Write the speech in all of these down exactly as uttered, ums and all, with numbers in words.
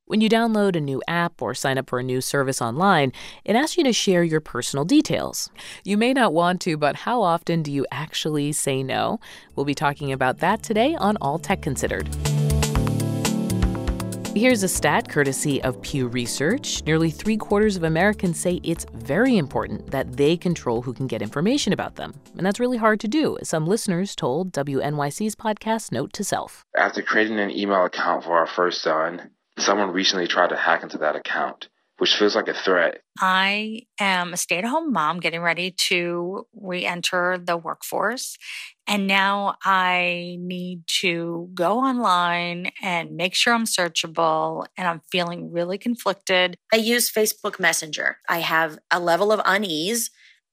When you download a new app or sign up for a new service online, it asks you to share your personal details. You may not want to, but how often do you actually say no? We'll be talking about that today on All Tech Considered. Here's a stat courtesy of Pew Research. Nearly three quarters of Americans say it's very important that they control who can get information about them. And that's really hard to do, as some listeners told W N Y C's podcast Note to Self. After creating an email account for our first son, someone recently tried to hack into that account, which feels like a threat. I am a stay-at-home mom getting ready to re-enter the workforce. And now I need to go online and make sure I'm searchable. And I'm feeling really conflicted. I use Facebook Messenger. I have a level of unease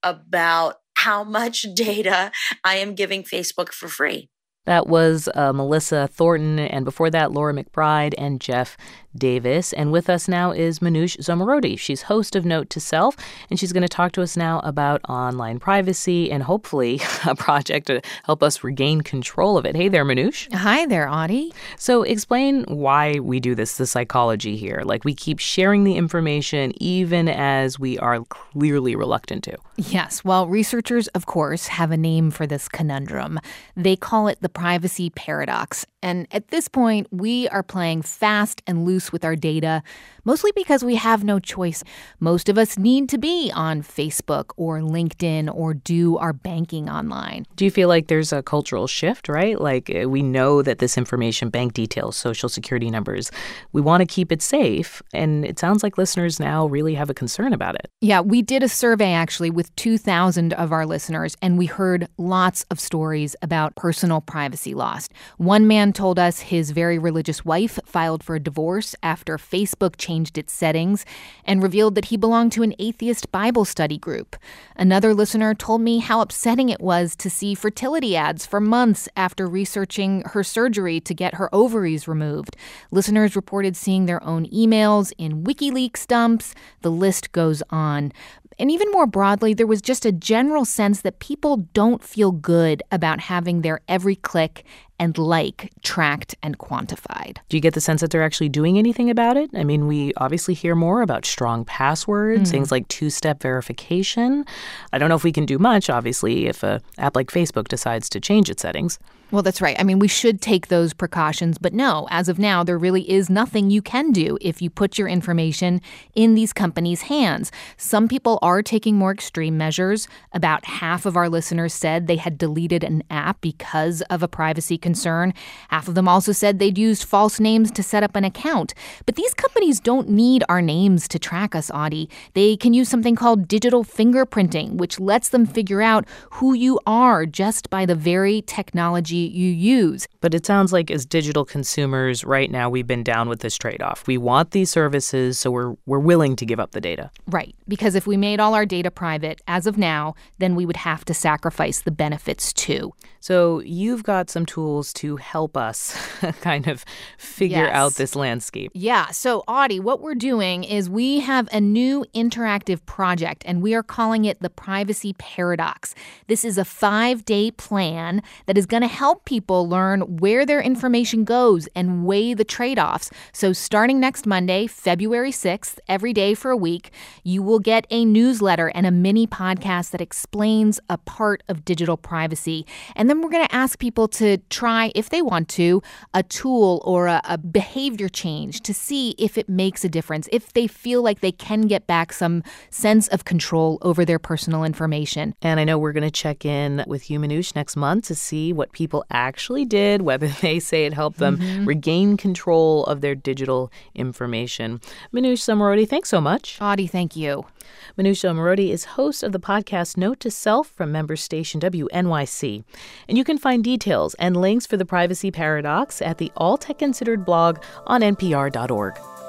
about how much data I am giving Facebook for free. That was uh, Melissa Thornton, and before that, Laura McBride and Jeff Davis. And with us now is Manoush Zomorodi. She's host of Note to Self, and she's going to talk to us now about online privacy and hopefully a project to help us regain control of it. Hey there, Manoush. Hi there, Audie. So explain why we do this, the psychology here. Like, we keep sharing the information even as we are clearly reluctant to. Yes. Well, researchers, of course, have a name for this conundrum. They call it the privacy paradox. And at this point, we are playing fast and loose with our data, mostly because we have no choice. Most of us need to be on Facebook or LinkedIn or do our banking online. Do you feel like there's a cultural shift, right? Like, we know that this information, bank details, social security numbers, we want to keep it safe. And it sounds like listeners now really have a concern about it. Yeah, we did a survey actually with two thousand of our listeners, and we heard lots of stories about personal privacy lost. One man told us his very religious wife filed for a divorce after Facebook changed its settings and revealed that he belonged to an atheist Bible study group. Another listener told me how upsetting it was to see fertility ads for months after researching her surgery to get her ovaries removed. Listeners reported seeing their own emails in WikiLeaks dumps. The list goes on. And even more broadly, there was just a general sense that people don't feel good about having their every click and like tracked and quantified. Do you get the sense that they're actually doing anything about it? I mean, we obviously hear more about strong passwords, mm. things like two-step verification. I don't know if we can do much, obviously, if an app like Facebook decides to change its settings. Well, that's right. I mean, we should take those precautions. But no, as of now, there really is nothing you can do if you put your information in these companies' hands. Some people are taking more extreme measures. About half of our listeners said they had deleted an app because of a privacy concern. Half of them also said they'd used false names to set up an account. But these companies don't need our names to track us, Audie. They can use something called digital fingerprinting, which lets them figure out who you are just by the very technology you use. But it sounds like as digital consumers right now, we've been down with this trade-off. We want these services, so we're we're willing to give up the data. Right. Because if we made all our data private as of now, then we would have to sacrifice the benefits too. So you've got some tools to help us kind of figure yes. out this landscape. Yeah. So, Audie, what we're doing is we have a new interactive project, and we are calling it the Privacy Paradox. This is a five-day plan that is going to help people learn where their information goes and weigh the trade-offs. So starting next Monday, February sixth, every day for a week, you will get a newsletter and a mini podcast that explains a part of digital privacy. And then we're going to ask people to try, if they want to, a tool or a, a behavior change to see if it makes a difference, if they feel like they can get back some sense of control over their personal information. And I know we're going to check in with you, Manoush, next month to see what people actually did, whether they say it helped them mm-hmm. regain control of their digital information. Manoush Zomorodi, thanks so much. Audie, thank you. Manoush Zomorodi is host of the podcast Note to Self from member station W N Y C. And you can find details and links for the Privacy Paradox at the All Tech Considered blog on N P R dot org.